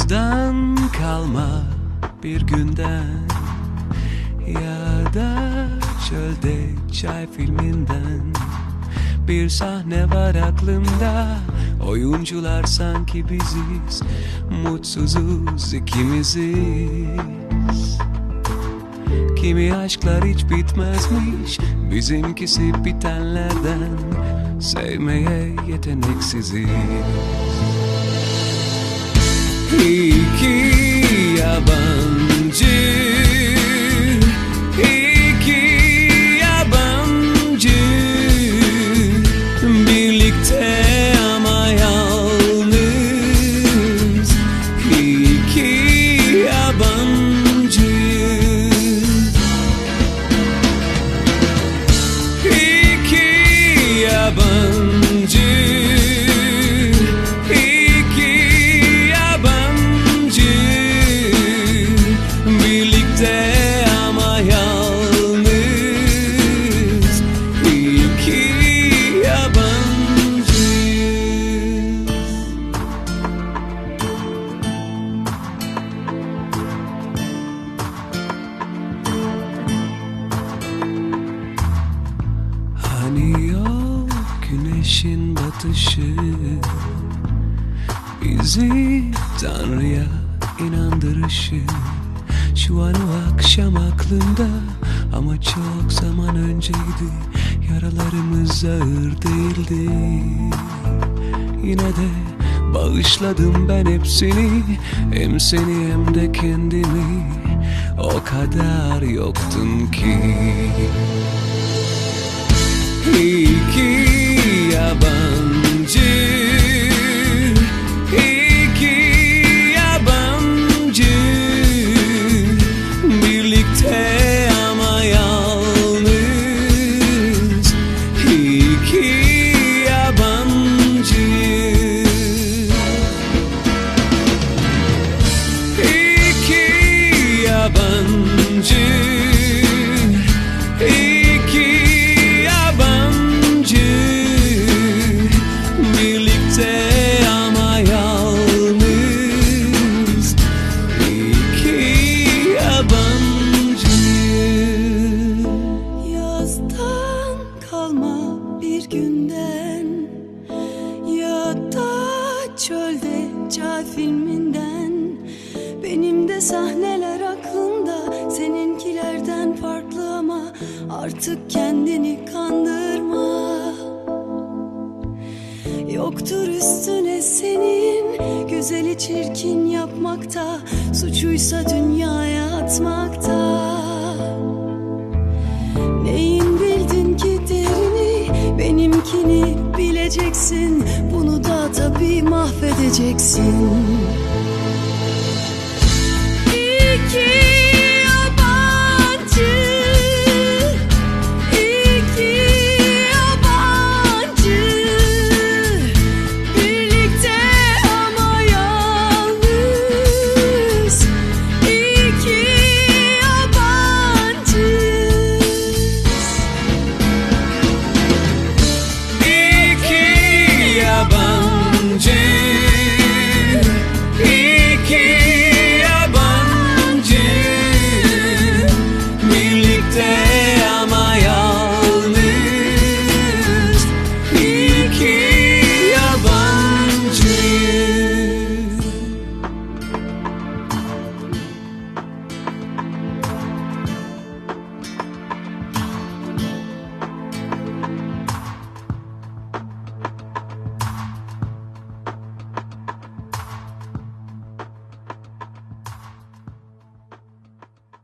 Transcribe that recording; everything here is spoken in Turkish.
Yazdan kalma bir günden ya da çölde çay filminden bir sahne var aklımda. Oyuncular sanki biziz, mutsuzuz ikimiziz. Kimi aşklar hiç bitmezmiş, bizimkisi bitenlerden. Sevmeye yeteneksiziz. İki yabancı, iki yabancı, birlikte ama yalnız. İki yabancı, iki yabancı. Ama yalnız iki yabancıyız. Hani yok güneşin batışı bizi Tanrı'ya inandırışı. Şu an o akşam aklımda ama çok zaman önceydi. Yaralarımız ağır değildi. Yine de bağışladım ben hepsini, hem seni hem de kendimi. O kadar yoktun ki. İki yabancı, ama yalnız iki yabancı. İki yabancı, iki yabancı, birlikte ama yalnız iki yabancı. Yazdan kalma bir günden ya da çölde çay filminden. Benim de sahneler aklımda, seninkilerden farklı ama artık kendini kandırma. Yoktur üstüne senin, güzeli çirkin yapmakta, suçuysa dünyaya atmakta. Neyin bildin ki derini, benimkini bileceksin. Bunu da tabii mahvedeceksin.